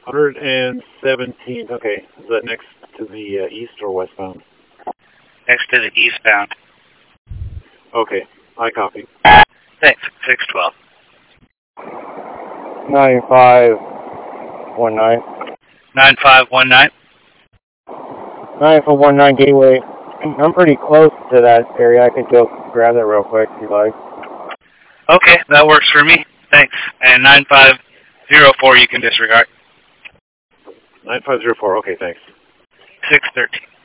117. Okay. Is that next to the east or westbound? Next to the eastbound. Okay. I copy. Thanks. 612. 9519. 9519. 9419 Gateway. I'm pretty close to that area. I could go grab that real quick if you like. Okay, that works for me. Thanks. And 9504 you can disregard. 9504. Okay, thanks. 613.